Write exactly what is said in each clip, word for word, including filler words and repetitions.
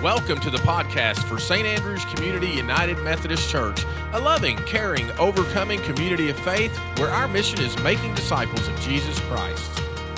Welcome to the podcast for Saint Andrew's Community United Methodist Church, a loving, caring, overcoming community of faith where our mission is making disciples of Jesus Christ.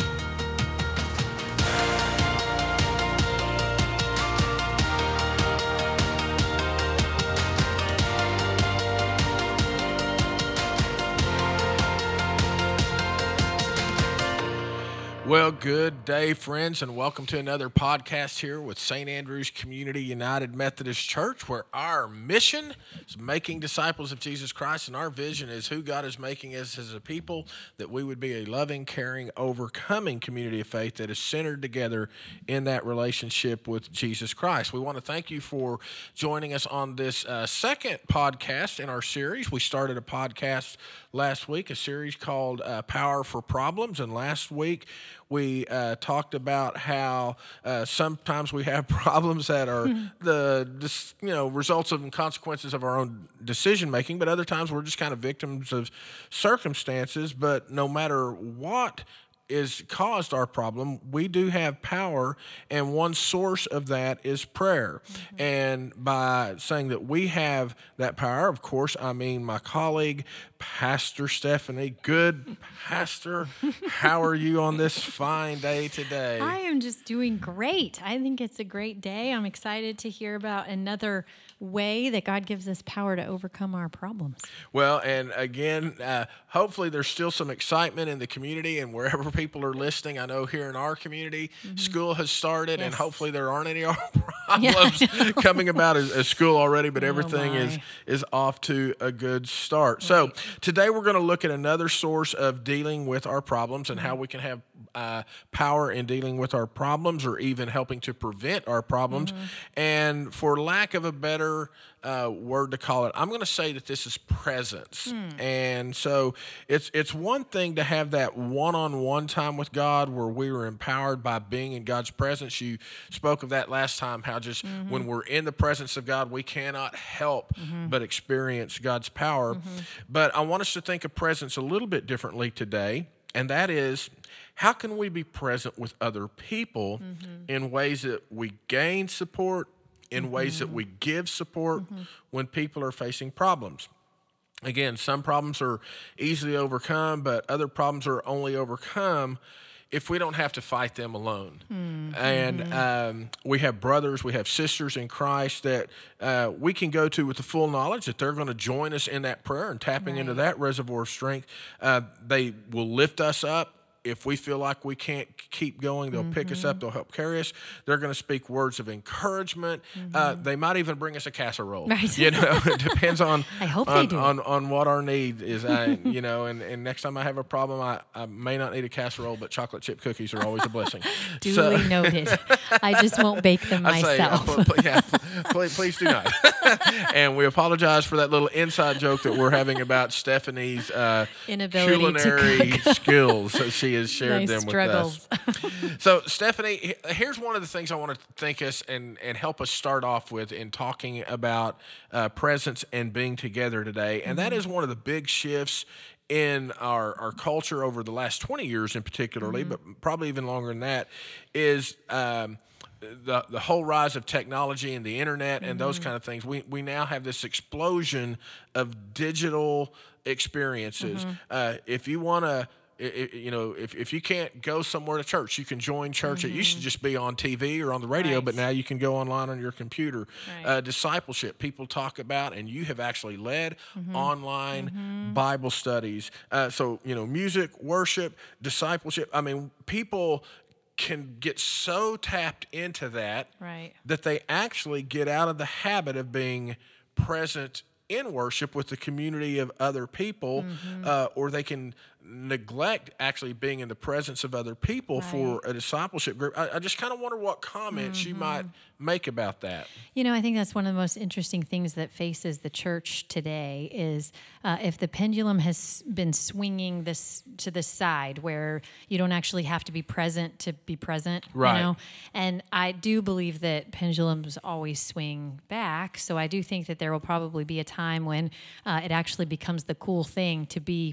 Well, good day, friends, and welcome to another podcast here with Saint Andrew's Community United Methodist Church, where our mission is making disciples of Jesus Christ, and our vision is who God is making us as a people, that we would be a loving, caring, overcoming community of faith that is centered together in that relationship with Jesus Christ. We want to thank you for joining us on this uh, second podcast in our series. We started a podcast last week, a series called uh, Power for Problems, and last week we uh, talked about how uh, sometimes we have problems that are the you know results of and consequences of our own decision making, but other times we're just kind of victims of circumstances. But no matter what is caused our problem, we do have power, and one source of that is prayer. Mm-hmm. And by saying that we have that power, of course, I mean my colleague, Pastor Stephanie. Good Pastor, how are you on this fine day today? I am just doing great. I think it's a great day. I'm excited to hear about another way that God gives us power to overcome our problems. Well, and again, uh, hopefully there's still some excitement in the community and wherever people are listening. I know here in our community, mm-hmm. school has started, yes. and hopefully there aren't any problems yeah, coming about at, at school already, but oh everything my. is is off to a good start. Right. So today we're going to look at another source of dealing with our problems and how we can have uh, power in dealing with our problems, or even helping to prevent our problems. Mm-hmm. And for lack of a better uh, word to call it, I'm going to say that this is presence. Mm. And so it's it's one thing to have that one-on-one time with God where we were empowered by being in God's presence. You spoke of that last time, how just mm-hmm. when we're in the presence of God, we cannot help mm-hmm. but experience God's power. Mm-hmm. But I want us to think of presence a little bit differently today, and that is, how can we be present with other people mm-hmm. in ways that we gain support, in mm-hmm. ways that we give support mm-hmm. when people are facing problems? Again, some problems are easily overcome, but other problems are only overcome if we don't have to fight them alone. Mm-hmm. And um, we have brothers, we have sisters in Christ that uh, we can go to with the full knowledge that they're going to join us in that prayer and tapping right. into that reservoir of strength. Uh, they will lift us up. If we feel like we can't keep going, they'll mm-hmm. pick us up. They'll help carry us. They're going to speak words of encouragement. Mm-hmm. Uh, they might even bring us a casserole. Right. You know, it depends on I hope on, they do. on on what our need is. I, you know, and, and next time I have a problem, I, I may not need a casserole, but chocolate chip cookies are always a blessing. Duly so, noted. I just won't bake them I myself. Say, uh, yeah, please, please do not. And we apologize for that little inside joke that we're having about Stephanie's uh, inability culinary to cook. skills. So she has shared nice them with struggles. us. So, Stephanie, here's one of the things I want to think us and, and help us start off with in talking about uh, presence and being together today. And mm-hmm. that is one of the big shifts in our, our culture over the last twenty years in particularly, mm-hmm. but probably even longer than that, is um, the the whole rise of technology and the internet and mm-hmm. those kind of things. We we now have this explosion of digital experiences. Mm-hmm. Uh, if you want to It, you know, if, if you can't go somewhere to church, you can join church. Mm-hmm. It used to just be on T V or on the radio, right. but now you can go online on your computer. Right. Uh, discipleship, people talk about, and you have actually led mm-hmm. online mm-hmm. Bible studies. Uh, so, you know, music, worship, discipleship. I mean, people can get so tapped into that right. that they actually get out of the habit of being present in worship with the community of other people, mm-hmm. uh, or they can neglect actually being in the presence of other people right. for a discipleship group. I, I just kind of wonder what comments mm-hmm. you might make about that. You know, I think that's one of the most interesting things that faces the church today is uh, if the pendulum has been swinging this to the side where you don't actually have to be present to be present, right. you know? And I do believe that pendulums always swing back. So I do think that there will probably be a time when uh, it actually becomes the cool thing to be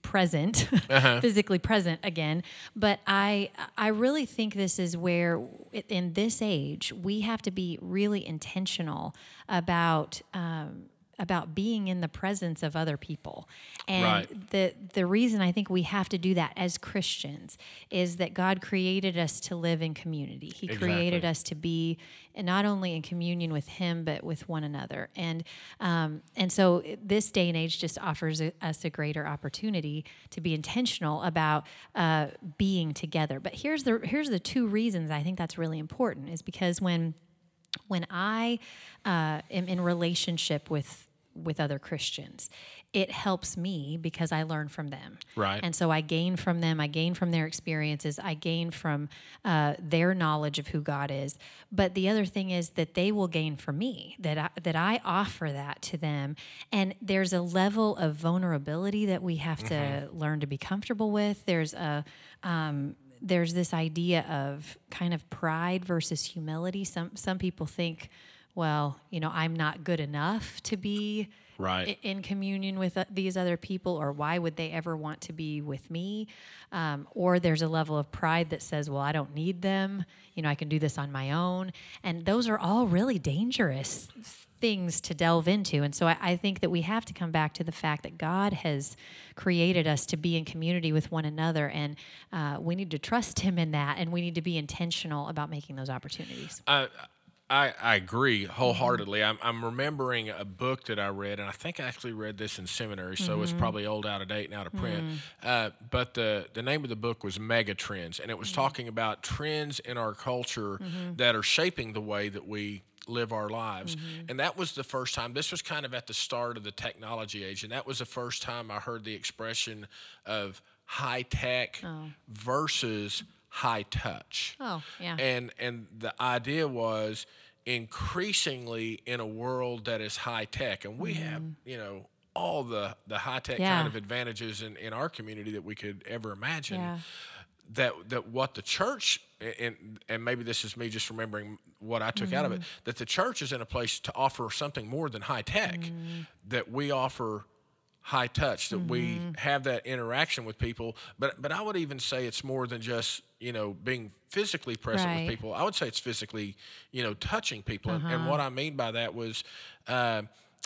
present, uh-huh. physically present again. But I I really think this is where, in this age, we have to be really intentional about um, about being in the presence of other people. And right. the the reason I think we have to do that as Christians is that God created us to live in community. He exactly. created us to be not only in communion with Him, but with one another. And um, and so this day and age just offers a, us a greater opportunity to be intentional about uh, being together. But here's the here's the two reasons I think that's really important, is because when when I uh, am in relationship with with other Christians, it helps me because I learn from them. Right. And so I gain from them, I gain from their experiences, I gain from uh, their knowledge of who God is. But the other thing is that they will gain from me, that I, that I offer that to them. And there's a level of vulnerability that we have mm-hmm. to learn to be comfortable with. There's a... Um, there's this idea of kind of pride versus humility. Some some people think, well, you know, I'm not good enough to be right. I- in communion with uh, these other people, or why would they ever want to be with me? Um, or there's a level of pride that says, well, I don't need them. You know, I can do this on my own. And those are all really dangerous things to delve into. And so I, I think that we have to come back to the fact that God has created us to be in community with one another, and uh, we need to trust Him in that, and we need to be intentional about making those opportunities. Uh, I, I agree wholeheartedly. I'm, I'm remembering a book that I read, and I think I actually read this in seminary, so mm-hmm. it's probably old, out of date, and out of print. Mm. Uh, but the, the name of the book was Mega Trends, and it was mm-hmm. talking about trends in our culture mm-hmm. that are shaping the way that we live our lives. Mm-hmm. And that was the first time, this was kind of at the start of the technology age, and that was the first time I heard the expression of high tech oh. versus high touch. Oh, yeah. And and the idea was increasingly in a world that is high tech, and we mm-hmm. have, you know, all the, the high tech yeah. kind of advantages in, in our community that we could ever imagine. Yeah. That that what the church, and and maybe this is me just remembering what I took mm-hmm. out of it, that the church is in a place to offer something more than high tech, mm-hmm. that we offer high touch, that mm-hmm. we have that interaction with people. But but I would even say it's more than just, you know, being physically present right. with people. I would say it's physically, you know, touching people. Uh-huh. And, and what I mean by that was, uh,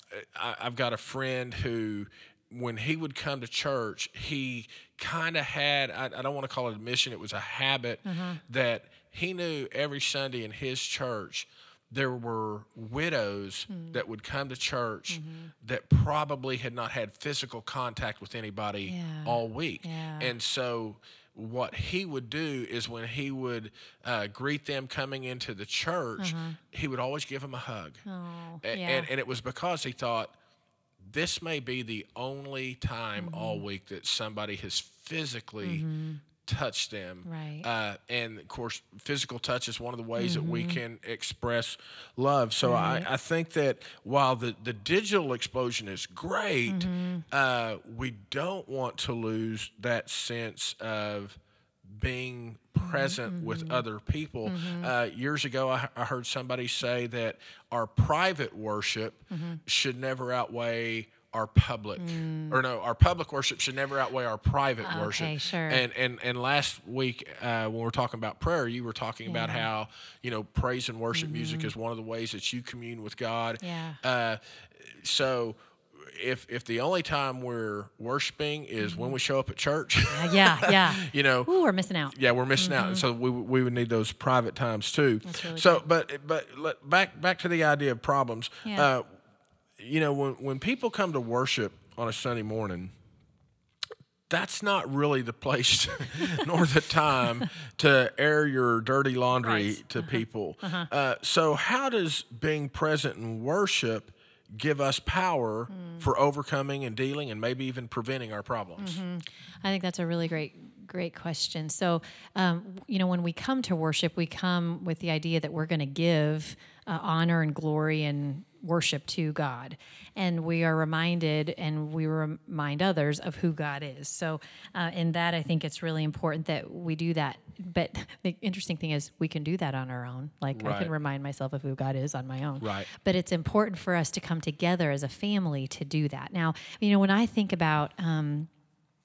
I, I've got a friend who, when he would come to church, he kind of had, I, I don't want to call it a mission, it was a habit uh-huh. that he knew every Sunday in his church there were widows mm. that would come to church mm-hmm. that probably had not had physical contact with anybody yeah. all week. Yeah. And so what he would do is when he would uh, greet them coming into the church, uh-huh. he would always give them a hug. Oh, a- yeah. and, and it was because he thought, this may be the only time mm-hmm. all week that somebody has physically mm-hmm. touched them. Right. Uh, and, of course, physical touch is one of the ways mm-hmm. that we can express love. So right. I, I think that while the, the digital explosion is great, mm-hmm. uh, we don't want to lose that sense of being present mm-hmm. with other people. Mm-hmm. Uh, years ago, I, I heard somebody say that our private worship mm-hmm. should never outweigh our public, mm. or no, our public worship should never outweigh our private okay, worship. Sure. And and and last week uh, when we were talking about prayer, you were talking yeah. about how, you know, praise and worship mm-hmm. music is one of the ways that you commune with God. Yeah. Uh, so. If if the only time we're worshiping is mm-hmm. when we show up at church, yeah, yeah, you know, ooh, we're missing out. Yeah, we're missing mm-hmm. out, and so we we would need those private times too. That's really so, good. but but let, back back to the idea of problems. Yeah. Uh, you know, when when people come to worship on a Sunday morning, that's not really the place to, nor the time to air your dirty laundry right. to uh-huh. people. Uh-huh. Uh, so, how does being present in worship give us power mm. for overcoming and dealing and maybe even preventing our problems? Mm-hmm. I think that's a really great, great question. So, um, you know, when we come to worship, we come with the idea that we're going to give uh, honor and glory and worship to God. And we are reminded and we remind others of who God is. So uh, in that, I think it's really important that we do that. But the interesting thing is we can do that on our own. Like right. I can remind myself of who God is on my own. Right. But it's important for us to come together as a family to do that. Now, you know, when I think about... Um,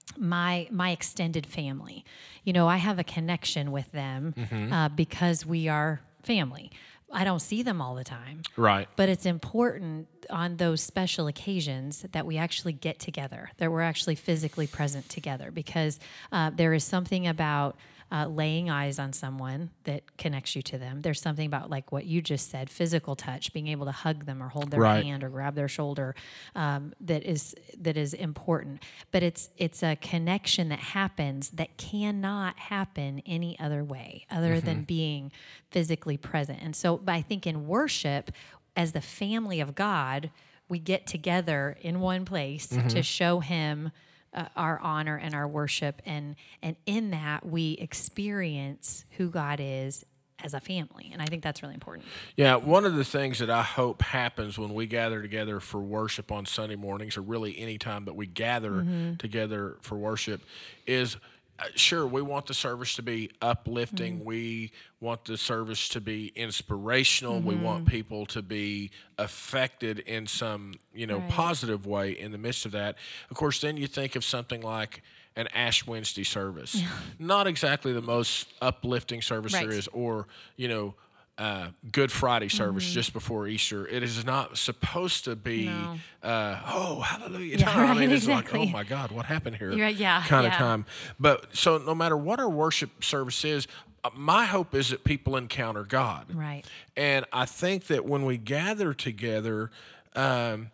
my my extended family. You know, I have a connection with them Mm-hmm. uh, because we are family. I don't see them all the time. Right. But it's important on those special occasions that we actually get together, that we're actually physically present together, because uh, there is something about uh, laying eyes on someone that connects you to them. There's something about, like what you just said, physical touch, being able to hug them or hold their Right. hand or grab their shoulder, um, that is that is important. But it's it's a connection that happens that cannot happen any other way other than being physically present. And so, but I think in worship, as the family of God, we get together in one place to show Him uh, our honor and our worship, and and in that we experience who God is as a family. And I think that's really important. Yeah, one of the things that I hope happens when we gather together for worship on Sunday mornings, or really any time that we gather together for worship, is uh, sure, we want the service to be uplifting. We want the service to be inspirational. We want people to be affected in some, you know, Right. positive way in the midst of that. Of course, then you think of something like an Ash Wednesday service. Not exactly the most uplifting service there Right. is, or, you know, uh, Good Friday service just before Easter. It is not supposed to be, No. uh, oh, hallelujah. Yeah, No, I right, mean, it's exactly. like, oh my God, what happened here? You're right, yeah, Kind of yeah. time. But so no matter what our worship service is, uh, my hope is that people encounter God. Right. And I think that when we gather together, um,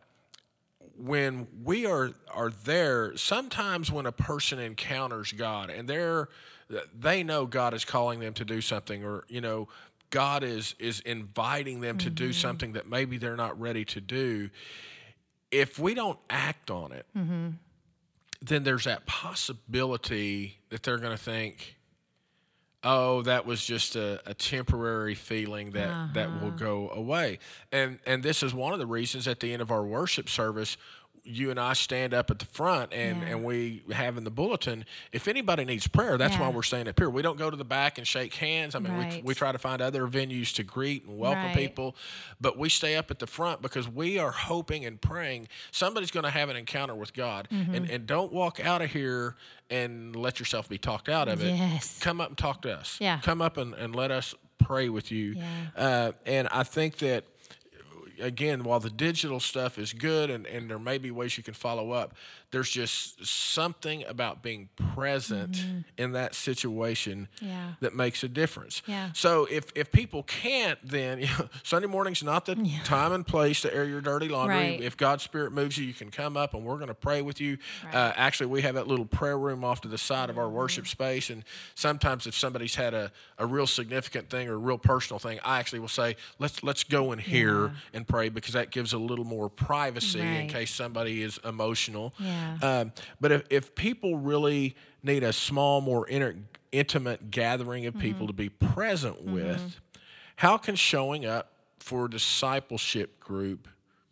when we are are there, sometimes when a person encounters God and they're they know God is calling them to do something, or you know God is is inviting them to do something that maybe they're not ready to do. If we don't act on it, then there's that possibility that they're going to think, oh, that was just a, a temporary feeling that, that will go away. And and this is one of the reasons at the end of our worship service, you and I stand up at the front and, Yeah. and we have in the bulletin, if anybody needs prayer, that's why Yeah. we're staying up here. We don't go to the back and shake hands. I mean, we, Right. we try to find other venues to greet and welcome Right. people, but we stay up at the front because we are hoping and praying somebody's going to have an encounter with God. Mm-hmm. And, and don't walk out of here and let yourself be talked out of it. Yes. Come up and talk to us. Yeah. Come up and, and let us pray with you. Yeah. Uh, and I think that, again, while the digital stuff is good and, and there may be ways you can follow up, there's just something about being present in that situation Yeah. that makes a difference. Yeah. So if, if people can't, then you know, Sunday morning's not the time and place to air your dirty laundry. Right. If God's Spirit moves you, you can come up and we're going to pray with you. Right. Uh, actually, we have that little prayer room off to the side of our worship space. And sometimes if somebody's had a, a real significant thing or a real personal thing, I actually will say, let's let's go in here Yeah. and pray, because that gives a little more privacy in Right. case somebody is emotional. Yeah. Um, but if, if people really need a small, more inter- intimate gathering of people to be present with, how can showing up for a discipleship group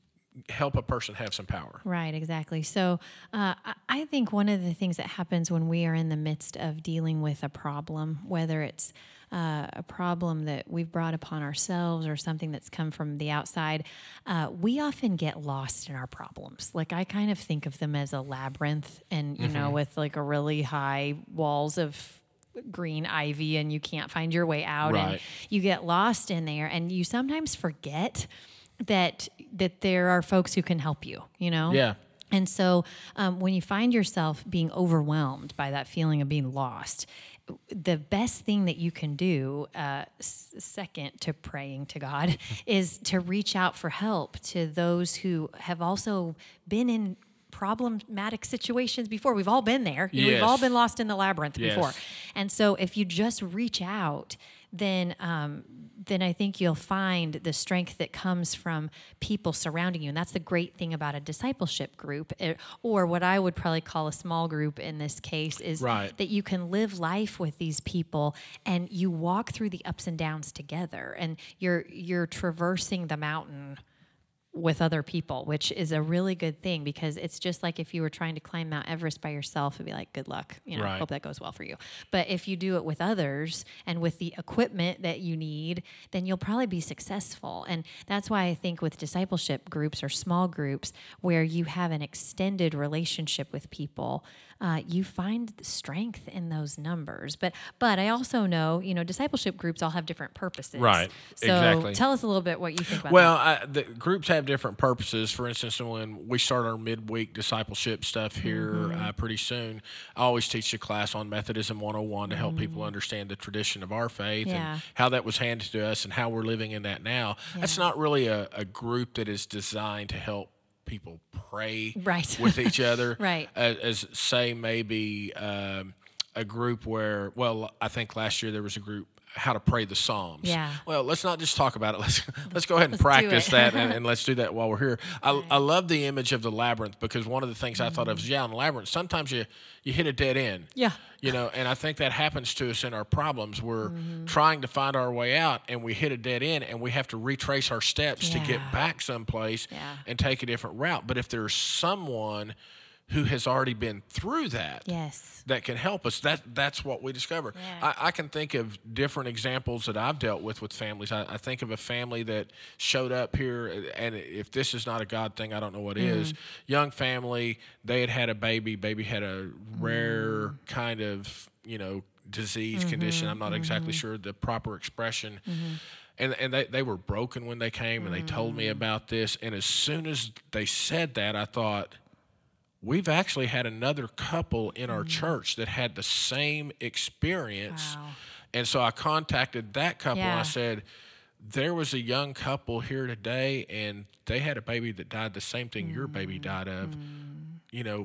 help a person have some power? Right, exactly. So uh, I- I think one of the things that happens when we are in the midst of dealing with a problem, whether it's uh, a problem that we've brought upon ourselves or something that's come from the outside, uh, we often get lost in our problems. Like I kind of think of them as a labyrinth, and you know, with like a really high walls of green ivy, and you can't find your way out, and Right. you get lost in there, and you sometimes forget that that there are folks who can help you, you know? Yeah. And so um, when you find yourself being overwhelmed by that feeling of being lost, the best thing that you can do, uh, s- second to praying to God, is to reach out for help to those who have also been in problematic situations before. We've all been there. You know, We've all Yes. been lost in the labyrinth Yes. before. And so if you just reach out, then um, then I think you'll find the strength that comes from people surrounding you. And that's the great thing about a discipleship group, eh, or what I would probably call a small group in this case, is Right. that you can live life with these people and you walk through the ups and downs together, and you're you're traversing the mountain with other people, which is a really good thing, because it's just like if you were trying to climb Mount Everest by yourself, it'd be like, good luck, you know, Right. hope that goes well for you. But if you do it with others and with the equipment that you need, then you'll probably be successful. And that's why I think with discipleship groups or small groups where you have an extended relationship with people, uh, you find strength in those numbers. But but I also know, you know, discipleship groups all have different purposes. Right. So Exactly. tell us a little bit what you think about Well, that. I, the groups have different purposes. For instance, when we start our midweek discipleship stuff here Mm-hmm. uh, pretty soon, I always teach a class on Methodism one oh one to help people understand the tradition of our faith Mm-hmm. Yeah. and how that was handed to us and how we're living in that now. That's Yeah. not really a, a group that is designed to help people pray Right. with each other. Right. As, as say maybe um, a group where, well, I think last year there was a group, how to pray the Psalms. Yeah. Well, let's not just talk about it. Let's let's go ahead and Let's do practice it. that, and, and let's do that while we're here. I, Right. I love the image of the labyrinth, because one of the things I thought of is, yeah, in the labyrinth, sometimes you, you hit a dead end. Yeah. You know, and I think that happens to us in our problems. We're Mm-hmm. trying to find our way out, and we hit a dead end, and we have to retrace our steps to Yeah. get back someplace Yeah. and take a different route. But if there's someone who has already been through that, Yes. that can help us, that that's what we discover. Yeah. I, I can think of different examples that I've dealt with with families. I, I think of a family that showed up here, and if this is not a God thing, I don't know what is. Young family, they had had a baby. Baby had a rare kind of, you know, disease condition. I'm not exactly sure the proper expression. And, and they, they were broken when they came, and they told me about this. And as soon as they said that, I thought, we've actually had another couple in our church that had the same experience. Wow. And so I contacted that couple and Yeah. I said, there was a young couple here today, and they had a baby that died the same thing your baby died of. You know,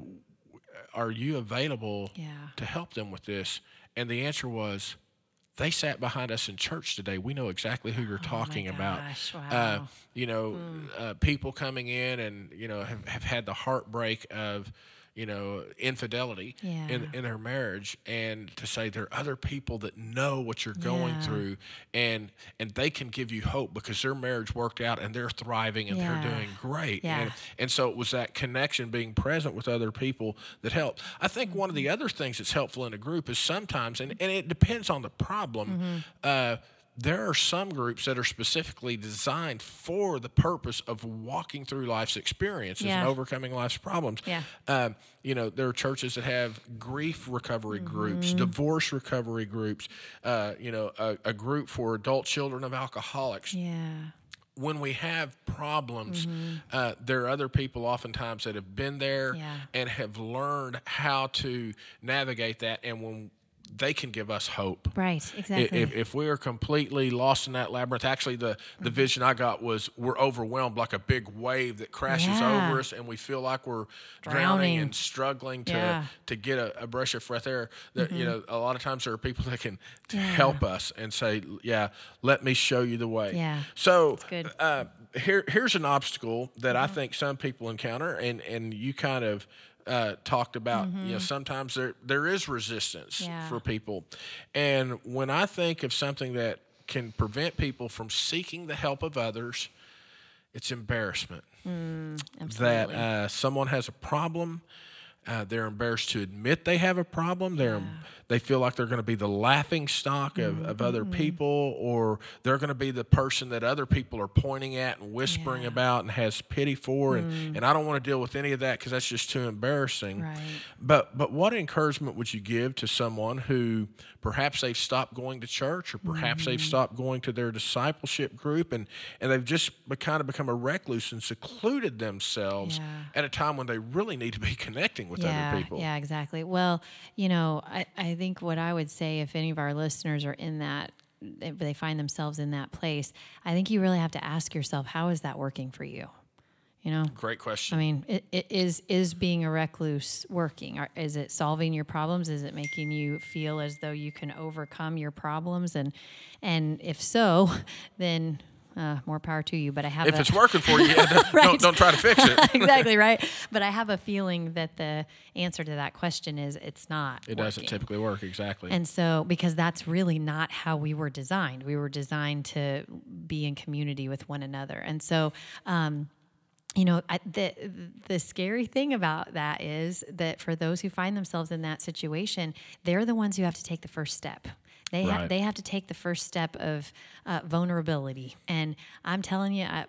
are you available Yeah. to help them with this? And the answer was, they sat behind us in church today. We know exactly who you're talking about. gosh, Uh, wow. you know, uh, people coming in and, you know, have, have had the heartbreak of, you know, infidelity Yeah. in, in their marriage, and to say there are other people that know what you're going Yeah. through, and and they can give you hope because their marriage worked out and they're thriving and Yeah. they're doing great. Yeah. And, and so it was that connection, being present with other people, that helped. I think one of the other things that's helpful in a group is sometimes, and, and it depends on the problem, Mm-hmm. uh, there are some groups that are specifically designed for the purpose of walking through life's experiences Yeah. and overcoming life's problems. Yeah. Um, you know, there are churches that have grief recovery groups, Mm-hmm. divorce recovery groups, uh, you know, a, a group for adult children of alcoholics. Yeah. When we have problems, Mm-hmm. uh, there are other people oftentimes that have been there Yeah. and have learned how to navigate that. And when they can give us hope. Right. Exactly. If, if we are completely lost in that labyrinth, actually the, the vision I got was we're overwhelmed like a big wave that crashes Yeah. over us, and we feel like we're drowning, Drowning. and struggling to Yeah. to get a, a breath of fresh air. That you know, a lot of times there are people that can Yeah. help us and say, "Yeah, let me show you the way." Yeah. So good. Uh, here here's an obstacle that I think some people encounter, and and you kind of. Uh, talked about, you know, sometimes there there is resistance Yeah. for people, and when I think of something that can prevent people from seeking the help of others, it's embarrassment. Absolutely. That uh, someone has a problem, uh, they're embarrassed to admit they have a problem. They're they feel like they're going to be the laughing stock of, of other people, or they're going to be the person that other people are pointing at and whispering Yeah. about and has pity for. And, and I don't want to deal with any of that because that's just too embarrassing. Right. But but what encouragement would you give to someone who perhaps they've stopped going to church, or perhaps they've stopped going to their discipleship group, and, and they've just be, kind of become a recluse and secluded themselves Yeah. at a time when they really need to be connecting with yeah, other people? Yeah, exactly. Well, you know, I, I think what I would say, if any of our listeners are in that, if they find themselves in that place, I think you really have to ask yourself, how is that working for you? You know, Great question. I mean, it, it is is being a recluse working? Or is it solving your problems? Is it making you feel as though you can overcome your problems? And and if so, then uh, more power to you. But I have if a, it's working for you, yeah, don't, Right. don't, don't try to fix it. exactly right. But I have a feeling that the answer to that question is it's not. It doesn't working. typically work, exactly. And so, because that's really not how we were designed. We were designed to be in community with one another. And so, um, you know, I, the the scary thing about that is that for those who find themselves in that situation, they're the ones who have to take the first step. They ha- Right. they have to take the first step of uh, vulnerability. And I'm telling you, I, we've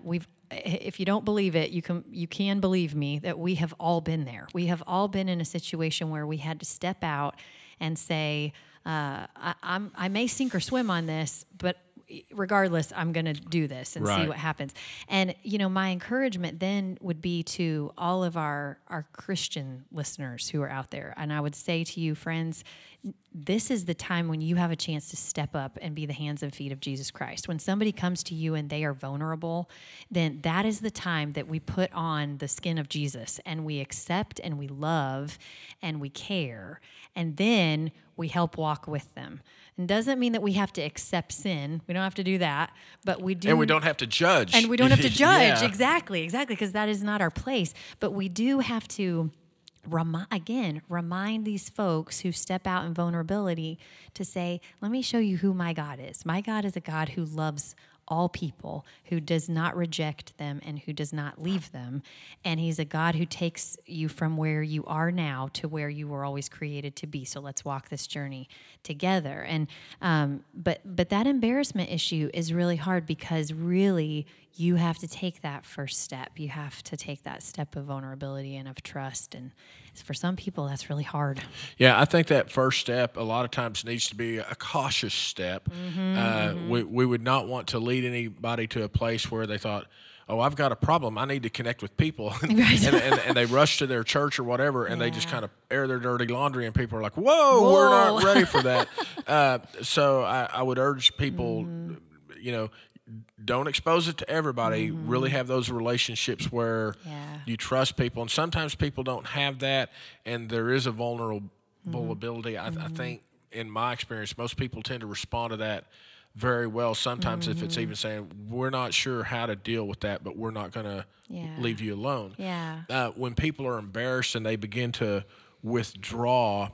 if you don't believe it, you can you can believe me that we have all been there. We have all been in a situation where we had to step out and say, uh, I, I'm I may sink or swim on this, but regardless, I'm going to do this and Right. see what happens. And, you know, my encouragement then would be to all of our, our Christian listeners who are out there. And I would say to you, friends, this is the time when you have a chance to step up and be the hands and feet of Jesus Christ. When somebody comes to you and they are vulnerable, then that is the time that we put on the skin of Jesus and we accept and we love and we care. And then we help walk with them. It doesn't mean that we have to accept sin. We don't have to do that, but we do. And we don't have to judge. And we don't have to judge. Yeah. Exactly, exactly, because that is not our place. But we do have to, remi- again, remind these folks who step out in vulnerability to say, let me show you who my God is. My God is a God who loves all people, who does not reject them and who does not leave them. And he's a God who takes you from where you are now to where you were always created to be. So let's walk this journey together. And um, but but that embarrassment issue is really hard because really you have to take that first step. You have to take that step of vulnerability and of trust. And for some people, that's really hard. Yeah, I think that first step a lot of times needs to be a cautious step. Mm-hmm, uh, mm-hmm. We, we would not want to lead anybody to a place where they thought, oh, I've got a problem. I need to connect with people. and, Right. and, and, and they rush to their church or whatever, and Yeah. they just kind of air their dirty laundry, and people are like, whoa, Whoa. we're not ready for that. uh, so I, I would urge people, mm-hmm. you know, don't expose it to everybody. Mm-hmm. Really have those relationships where yeah. you trust people. And sometimes people don't have that, and there is a vulnerable mm-hmm. ability. I, mm-hmm. I think, in my experience, most people tend to respond to that very well. Sometimes mm-hmm. if it's even saying, we're not sure how to deal with that, but we're not going to yeah. leave you alone. Yeah. Uh, when people are embarrassed and they begin to withdraw,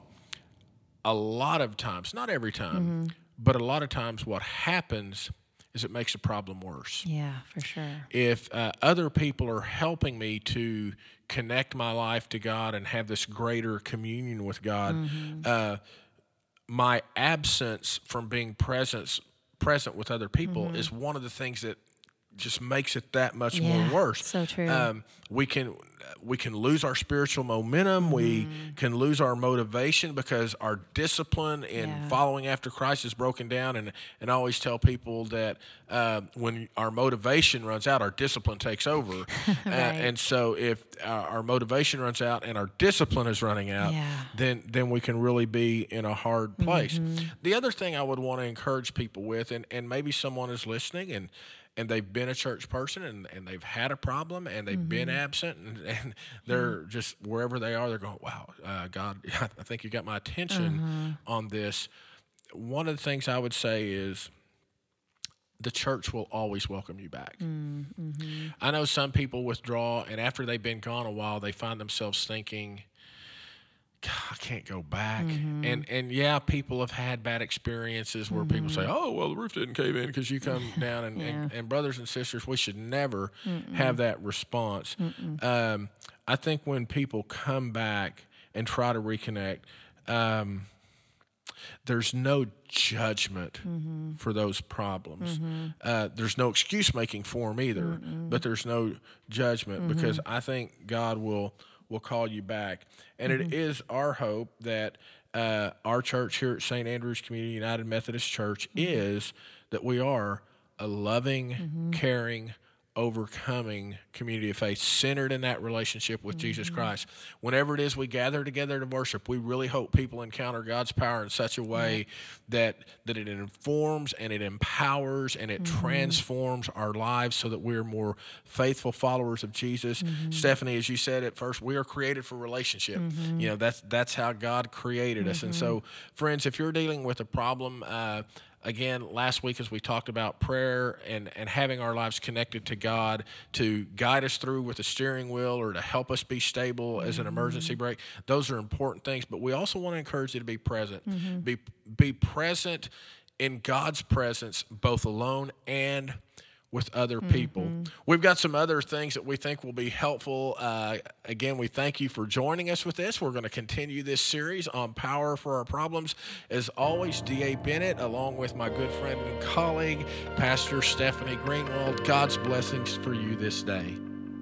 a lot of times, not every time, mm-hmm. but a lot of times what happens is it makes the problem worse. Yeah, for sure. If uh, other people are helping me to connect my life to God and have this greater communion with God, mm-hmm. uh, my absence from being present, present with other people mm-hmm. is one of the things that just makes it that much yeah, more worse. So true. Um, we can we can lose our spiritual momentum. Mm-hmm. We can lose our motivation because our discipline in yeah. following after Christ is broken down. And, and I always tell people that uh, when our motivation runs out, our discipline takes over. right. uh, and so if uh, our motivation runs out and our discipline is running out, yeah. then then we can really be in a hard place. Mm-hmm. The other thing I would want to encourage people with, and, and maybe someone is listening and and they've been a church person and, and they've had a problem and they've mm-hmm. been absent and, and they're mm-hmm. just wherever they are, they're going, wow, uh, God, I think you got my attention mm-hmm. on this. One of the things I would say is the church will always welcome you back. Mm-hmm. I know some people withdraw, and after they've been gone a while, they find themselves thinking, God, I can't go back. Mm-hmm. And and yeah, people have had bad experiences where mm-hmm. people say, oh, well, the roof didn't cave in because you come down. And, yeah. and, and brothers and sisters, we should never Mm-mm. have that response. Um, I think when people come back and try to reconnect, um, there's no judgment mm-hmm. for those problems. Mm-hmm. Uh, there's no excuse making for them either, Mm-mm. but there's no judgment mm-hmm. because I think God will will call you back. And mm-hmm. it is our hope that uh, our church here at Saint Andrew's Community United Methodist Church mm-hmm. is that we are a loving, mm-hmm. caring, overcoming community of faith centered in that relationship with mm-hmm. Jesus Christ. Whenever it is we gather together to worship, we really hope people encounter God's power in such a way yeah. that that it informs and it empowers and it mm-hmm. transforms our lives so that we're more faithful followers of Jesus. Mm-hmm. Stephanie, as you said at first, we are created for relationship. Mm-hmm. You know, that's that's how God created mm-hmm. us. And so, friends, if you're dealing with a problem, uh, again, last week as we talked about prayer and, and having our lives connected to God to guide us through with the steering wheel or to help us be stable mm-hmm. as an emergency brake, those are important things. But we also want to encourage you to be present. Mm-hmm. Be be present in God's presence, both alone and with other people. Mm-hmm. We've got some other things that we think will be helpful. Uh, again, we thank you for joining us with this. We're going to continue this series on Power for Our Problems. As always, D A Bennett, along with my good friend and colleague, Pastor Stephanie Greenwald, God's blessings for you this day.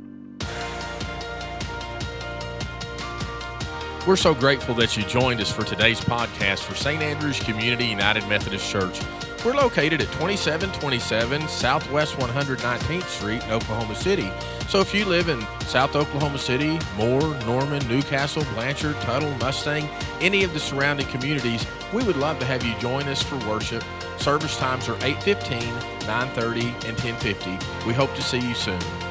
We're so grateful that you joined us for today's podcast for Saint Andrew's Community United Methodist Church. We're located at twenty-seven twenty-seven Southwest one hundred nineteenth Street in Oklahoma City. So if you live in South Oklahoma City, Moore, Norman, Newcastle, Blanchard, Tuttle, Mustang, any of the surrounding communities, we would love to have you join us for worship. Service times are eight fifteen, nine thirty, and ten fifty. We hope to see you soon.